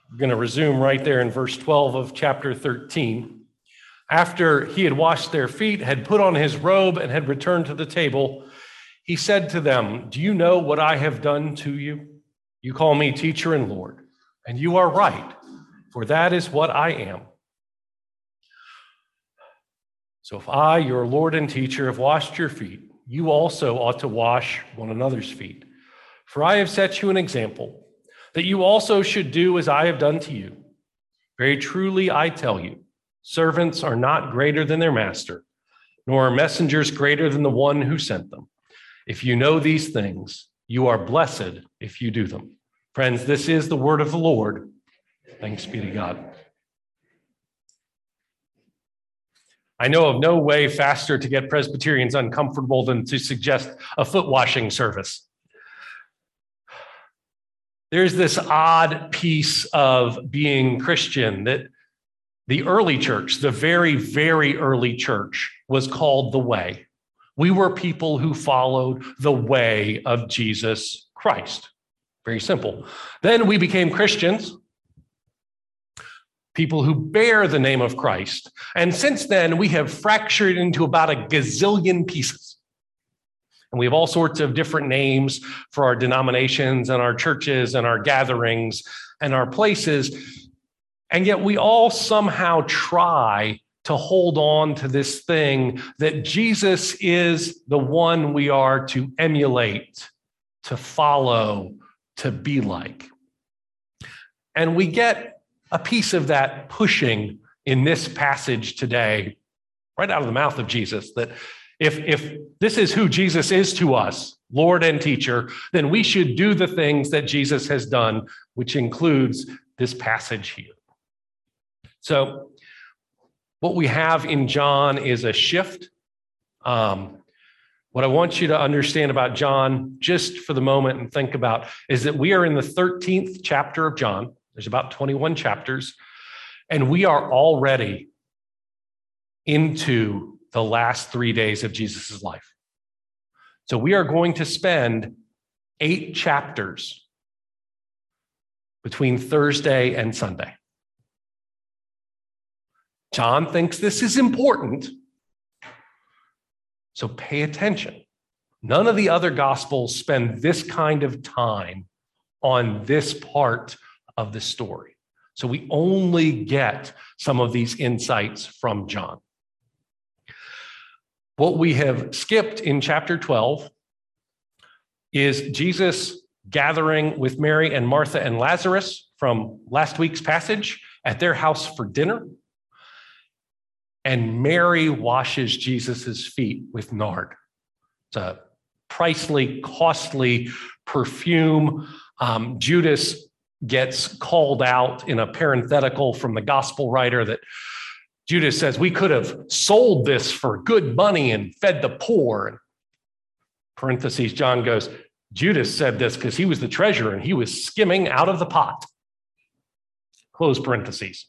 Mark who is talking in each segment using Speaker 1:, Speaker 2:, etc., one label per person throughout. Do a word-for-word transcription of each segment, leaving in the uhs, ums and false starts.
Speaker 1: We're going to resume right there in verse twelve of chapter thirteen. After he had washed their feet, had put on his robe, and had returned to the table, he said to them, "Do you know what I have done to you? You call me teacher and Lord, and you are right, for that is what I am. So if I, your Lord and teacher, have washed your feet, you also ought to wash one another's feet. For I have set you an example, that you also should do as I have done to you. Very truly, I tell you, servants are not greater than their master, nor are messengers greater than the one who sent them. If you know these things, you are blessed if you do them." Friends, this is the word of the Lord. Thanks be to God. I know of no way faster to get Presbyterians uncomfortable than to suggest a foot washing service. There's this odd piece of being Christian that the early church, the very, very early church, was called the Way. We were people who followed the way of Jesus Christ. Very simple. Then we became Christians, people who bear the name of Christ. And since then, we have fractured into about a gazillion pieces. And we have all sorts of different names for our denominations and our churches and our gatherings and our places. And yet we all somehow try to hold on to this thing that Jesus is the one we are to emulate, to follow, to be like. And we get a piece of that pushing in this passage today, right out of the mouth of Jesus, that if, if this is who Jesus is to us, Lord and teacher, then we should do the things that Jesus has done, which includes this passage here. So what we have in John is a shift. Um, what I want you to understand about John, just for the moment and think about, is that we are in the thirteenth chapter of John. There's about twenty-one chapters, and we are already into the last three days of Jesus' life. So we are going to spend eight chapters between Thursday and Sunday. John thinks this is important, so pay attention. None of the other Gospels spend this kind of time on this part of the story. So we only get some of these insights from John. What we have skipped in chapter twelve is Jesus gathering with Mary and Martha and Lazarus from last week's passage at their house for dinner. And Mary washes Jesus's feet with nard. It's a pricely, costly perfume. Um, Judas gets called out in a parenthetical from the gospel writer that Judas says, "We could have sold this for good money and fed the poor." And parentheses, John goes, Judas said this because he was the treasurer and he was skimming out of the pot. Close parentheses.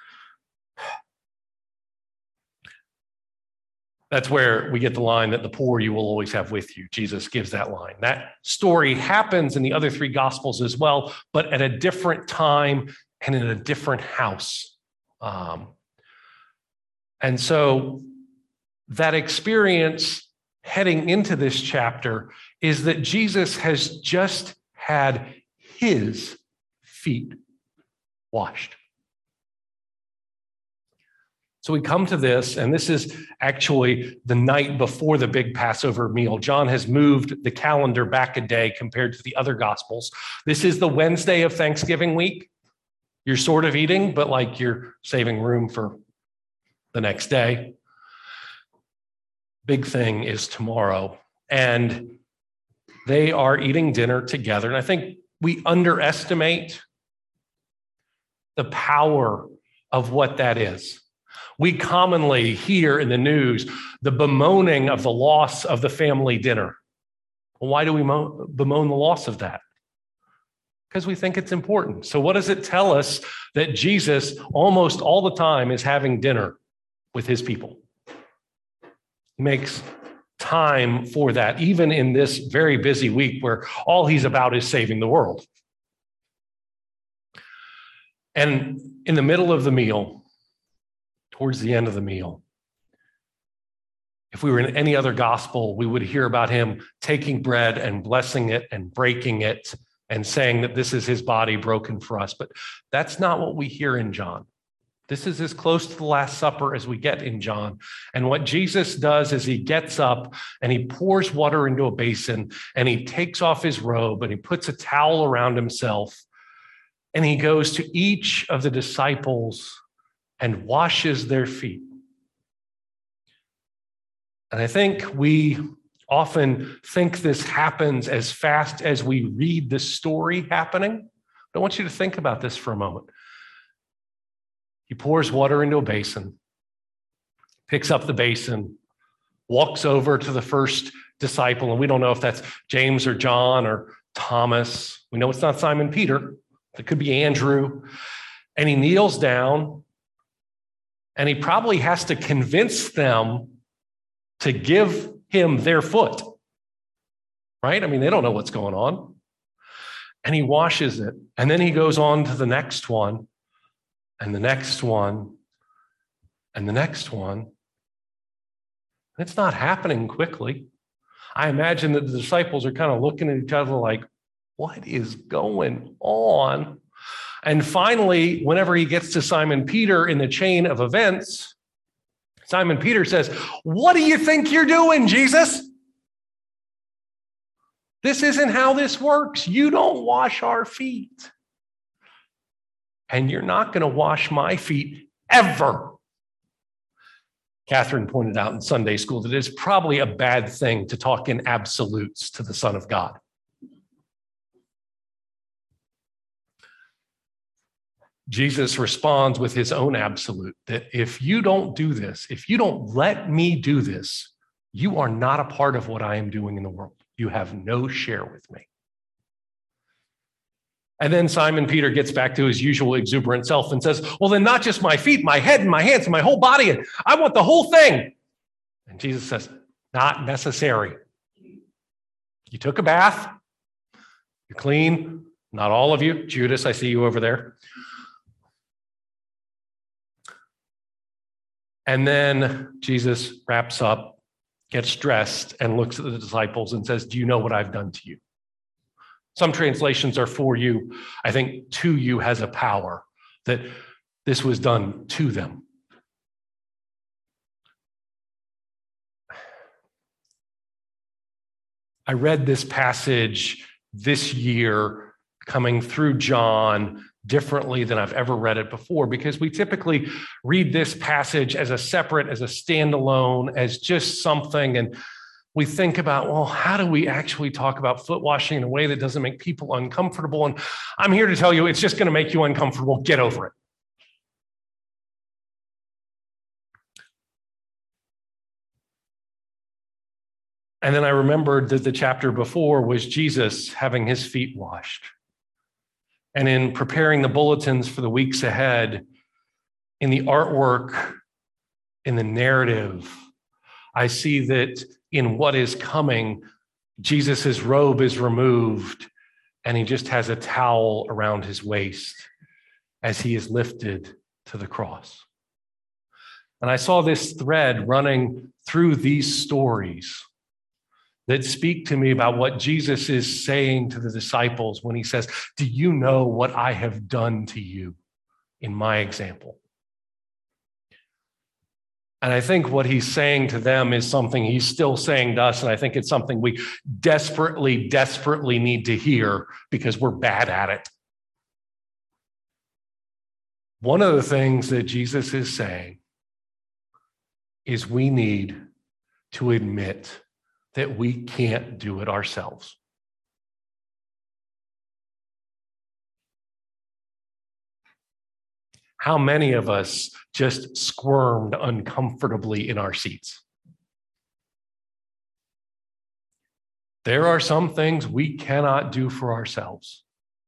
Speaker 1: That's where we get the line that the poor you will always have with you. Jesus gives that line. That story happens in the other three Gospels as well, but at a different time and in a different house. Um, and so that experience heading into this chapter is that Jesus has just had his feet washed. So we come to this, and this is actually the night before the big Passover meal. John has moved the calendar back a day compared to the other Gospels. This is the Wednesday of Thanksgiving week. You're sort of eating, but like you're saving room for the next day. Big thing is tomorrow. And they are eating dinner together. And I think we underestimate the power of what that is. We commonly hear in the news the bemoaning of the loss of the family dinner. Well, why do we mo- bemoan the loss of that? Because we think it's important. So what does it tell us that Jesus almost all the time is having dinner with his people? He makes time for that, even in this very busy week where all he's about is saving the world. And in the middle of the meal, towards the end of the meal, if we were in any other gospel, we would hear about him taking bread and blessing it and breaking it and saying that this is his body broken for us. But that's not what we hear in John. This is as close to the Last Supper as we get in John. And what Jesus does is he gets up and he pours water into a basin and he takes off his robe and he puts a towel around himself and he goes to each of the disciples and washes their feet. And I think we often think this happens as fast as we read the story happening. But I want you to think about this for a moment. He pours water into a basin, picks up the basin, walks over to the first disciple, and we don't know if that's James or John or Thomas. We know it's not Simon Peter. It could be Andrew. And he kneels down, and he probably has to convince them to give him their foot, right? I mean, they don't know what's going on. And he washes it, and then he goes on to the next one, and the next one, and the next one. It's not happening quickly. I imagine that the disciples are kind of looking at each other like, what is going on? And finally, whenever he gets to Simon Peter in the chain of events, Simon Peter says, what do you think you're doing, Jesus? This isn't how this works. You don't wash our feet. And you're not going to wash my feet ever. Catherine pointed out in Sunday school that it's probably a bad thing to talk in absolutes to the Son of God. Jesus responds with his own absolute, that if you don't do this, if you don't let me do this, you are not a part of what I am doing in the world. You have no share with me. And then Simon Peter gets back to his usual exuberant self and says, well, then not just my feet, my head and my hands and my whole body. And I want the whole thing. And Jesus says, not necessary. You took a bath. You're clean. Not all of you. Judas, I see you over there. And then Jesus wraps up, gets dressed, and looks at the disciples and says, do you know what I've done to you? Some translations are for you. I think to you has a power, that this was done to them. I read this passage this year coming through John differently than I've ever read it before, because we typically read this passage as a separate, as a standalone, as just something, and we think about, well, how do we actually talk about foot washing in a way that doesn't make people uncomfortable? And I'm here to tell you, it's just going to make you uncomfortable. Get over it. And then I remembered that the chapter before was Jesus having his feet washed. And in preparing the bulletins for the weeks ahead, in the artwork, in the narrative, I see that in what is coming, Jesus' robe is removed and he just has a towel around his waist as he is lifted to the cross. And I saw this thread running through these stories that speak to me about what Jesus is saying to the disciples when he says, do you know what I have done to you in my example? And I think what he's saying to them is something he's still saying to us, and I think it's something we desperately, desperately need to hear because we're bad at it. One of the things that Jesus is saying is we need to admit that we can't do it ourselves. How many of us just squirmed uncomfortably in our seats? There are some things we cannot do for ourselves.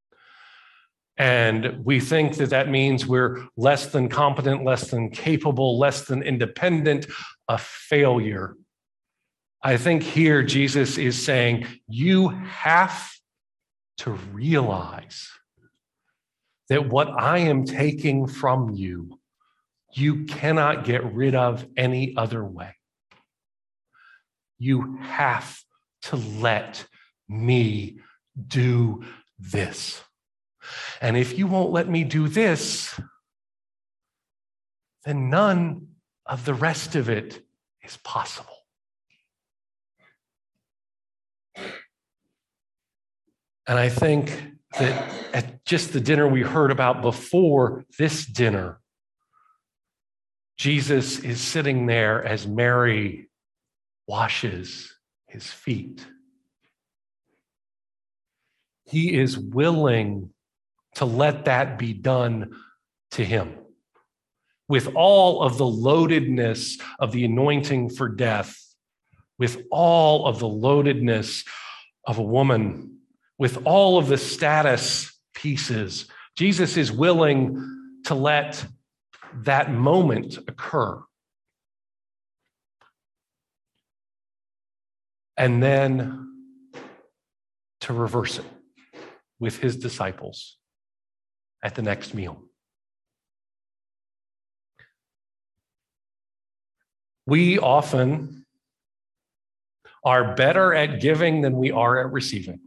Speaker 1: And we think that that means we're less than competent, less than capable, less than independent, a failure. I think here Jesus is saying, you have to realize that what I am taking from you, you cannot get rid of any other way. You have to let me do this. And if you won't let me do this, then none of the rest of it is possible. And I think that at just the dinner we heard about before this dinner, Jesus is sitting there as Mary washes his feet. He is willing to let that be done to him. With all of the loadedness of the anointing for death, with all of the loadedness of a woman, with all of the status pieces, Jesus is willing to let that moment occur. And then to reverse it with his disciples at the next meal. We often are better at giving than we are at receiving.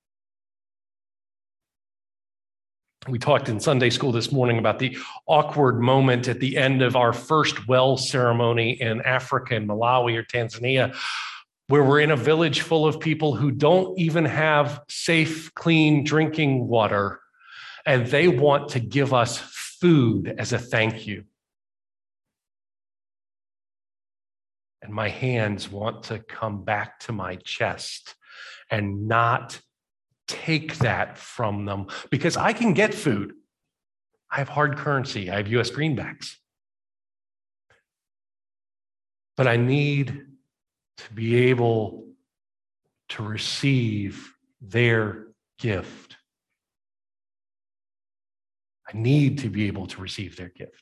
Speaker 1: We talked in Sunday school this morning about the awkward moment at the end of our first well ceremony in Africa, in Malawi or Tanzania, where we're in a village full of people who don't even have safe, clean drinking water, and they want to give us food as a thank you. And my hands want to come back to my chest and not take that from them, because I can get food. I have hard currency. I have U S greenbacks. But I need to be able to receive their gift. I need to be able to receive their gift.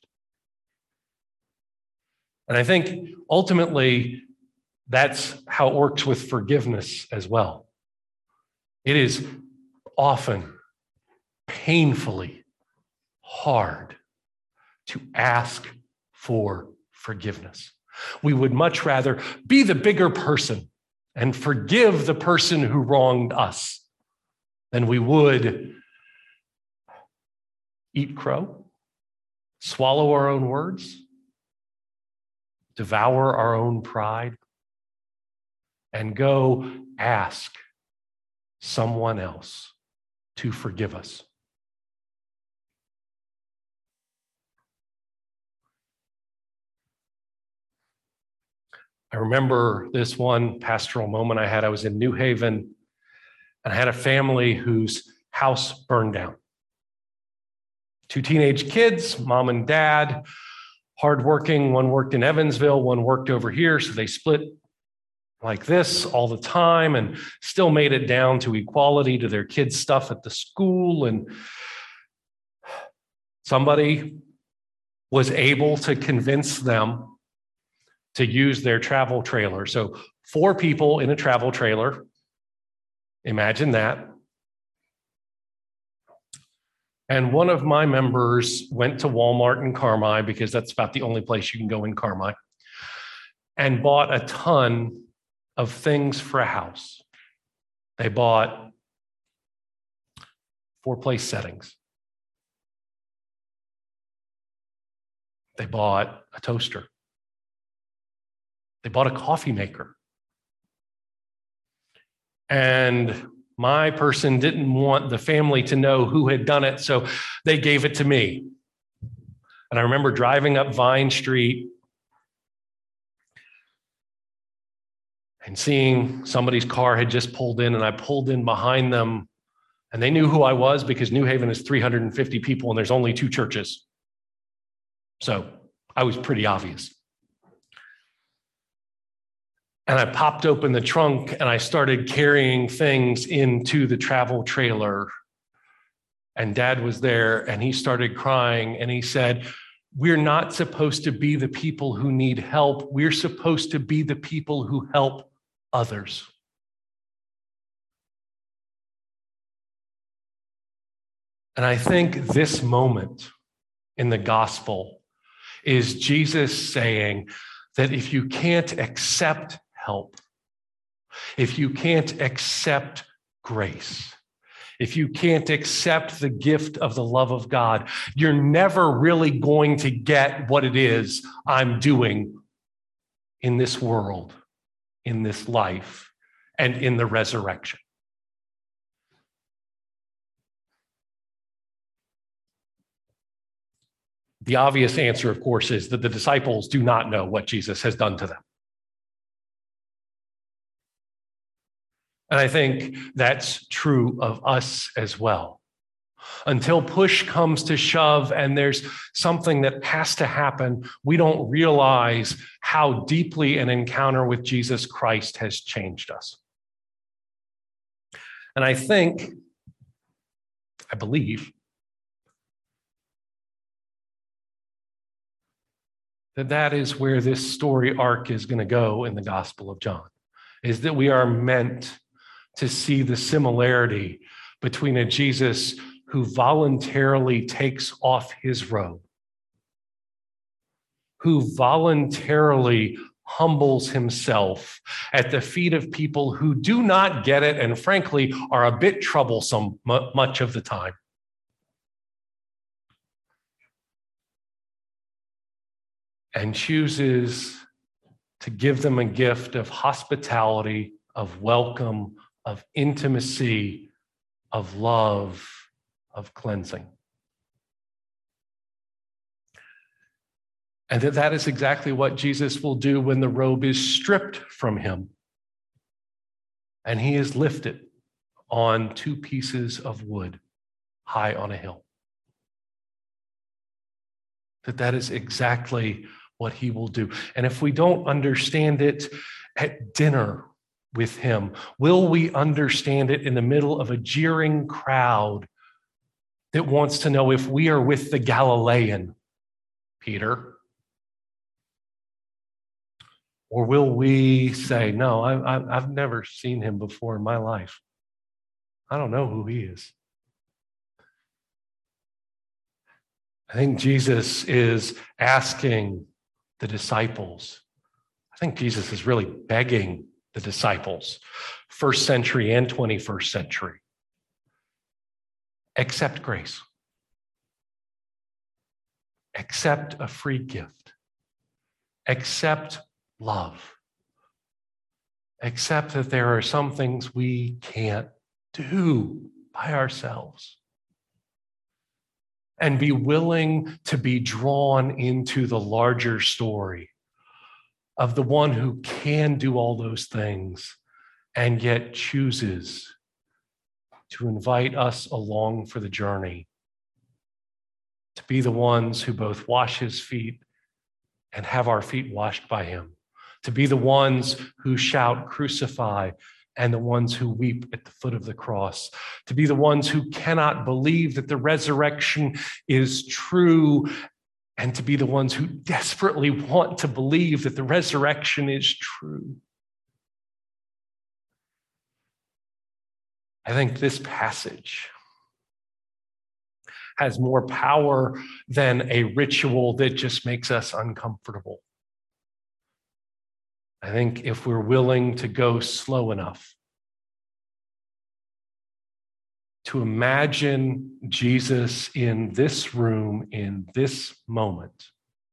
Speaker 1: And I think ultimately that's how it works with forgiveness as well. It is often painfully hard to ask for forgiveness. We would much rather be the bigger person and forgive the person who wronged us than we would eat crow, swallow our own words, devour our own pride, and go ask someone else to forgive us. I remember this one pastoral moment I had. I was in New Haven, and I had a family whose house burned down. Two teenage kids, mom and dad, hardworking. One worked in Evansville, one worked over here, so they split like this all the time and still made it down to equality to their kids' stuff at the school. And somebody was able to convince them to use their travel trailer. So four people in a travel trailer. Imagine that. And one of my members went to Walmart in Carmi, because that's about the only place you can go in Carmi, and bought a ton of things for a house. They bought four place settings. They bought a toaster. They bought a coffee maker. And my person didn't want the family to know who had done it, so they gave it to me. And I remember driving up Vine Street and seeing somebody's car had just pulled in, and I pulled in behind them, and they knew who I was because New Haven is three hundred fifty people and there's only two churches. So I was pretty obvious. And I popped open the trunk and I started carrying things into the travel trailer. And Dad was there and he started crying and he said, "We're not supposed to be the people who need help. We're supposed to be the people who help others." And I think this moment in the gospel is Jesus saying that if you can't accept help, if you can't accept grace, if you can't accept the gift of the love of God, you're never really going to get what it is I'm doing in this world, in this life, and in the resurrection. The obvious answer, of course, is that the disciples do not know what Jesus has done to them. And I think that's true of us as well. Until push comes to shove and there's something that has to happen, we don't realize how deeply an encounter with Jesus Christ has changed us. And I think, I believe, that that is where this story arc is going to go in the Gospel of John, is that we are meant to see the similarity between a Jesus who voluntarily takes off his robe, who voluntarily humbles himself at the feet of people who do not get it and frankly are a bit troublesome much of the time. And chooses to give them a gift of hospitality, of welcome, of intimacy, of love, of cleansing. And that that is exactly what Jesus will do when the robe is stripped from him and he is lifted on two pieces of wood high on a hill. That that is exactly what he will do. And if we don't understand it at dinner with him, will we understand it in the middle of a jeering crowd that wants to know if we are with the Galilean, Peter? Or will we say, no, I, I've never seen him before in my life. I don't know who he is. I think Jesus is asking the disciples. I think Jesus is really begging the disciples, first century and twenty-first century. Accept grace. Accept a free gift. Accept love. Accept that there are some things we can't do by ourselves. And be willing to be drawn into the larger story of the one who can do all those things and yet chooses to invite us along for the journey, to be the ones who both wash his feet and have our feet washed by him, to be the ones who shout, crucify, and the ones who weep at the foot of the cross, to be the ones who cannot believe that the resurrection is true, and to be the ones who desperately want to believe that the resurrection is true. I think this passage has more power than a ritual that just makes us uncomfortable. I think if we're willing to go slow enough to imagine Jesus in this room, in this moment,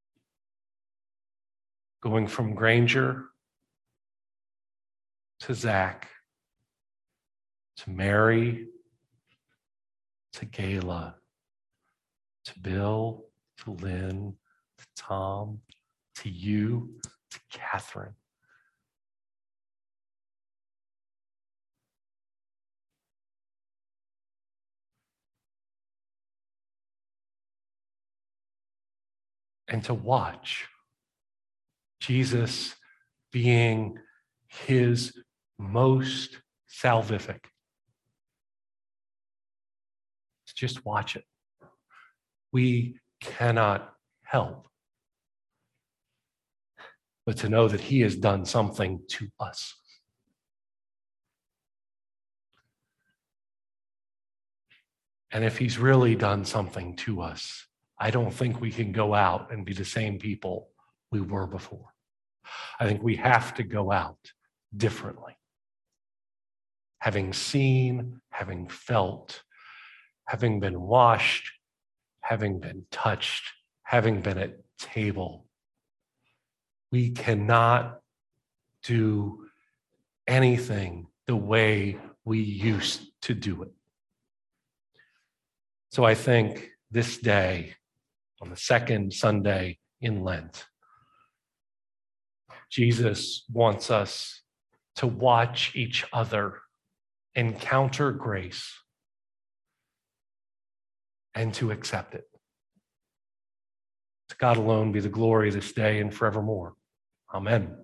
Speaker 1: going from Granger to Zach, to Mary, to Gayla, to Bill, to Lynn, to Tom, to you, to Catherine. And to watch Jesus being his most salvific. Just watch it. We cannot help but to know that he has done something to us. And if he's really done something to us, I don't think we can go out and be the same people we were before. I think we have to go out differently. Having seen, having felt, having been washed, having been touched, having been at table. We cannot do anything the way we used to do it. So I think this day, on the second Sunday in Lent, Jesus wants us to watch each other encounter grace and to accept it. To God alone be the glory this day and forevermore. Amen.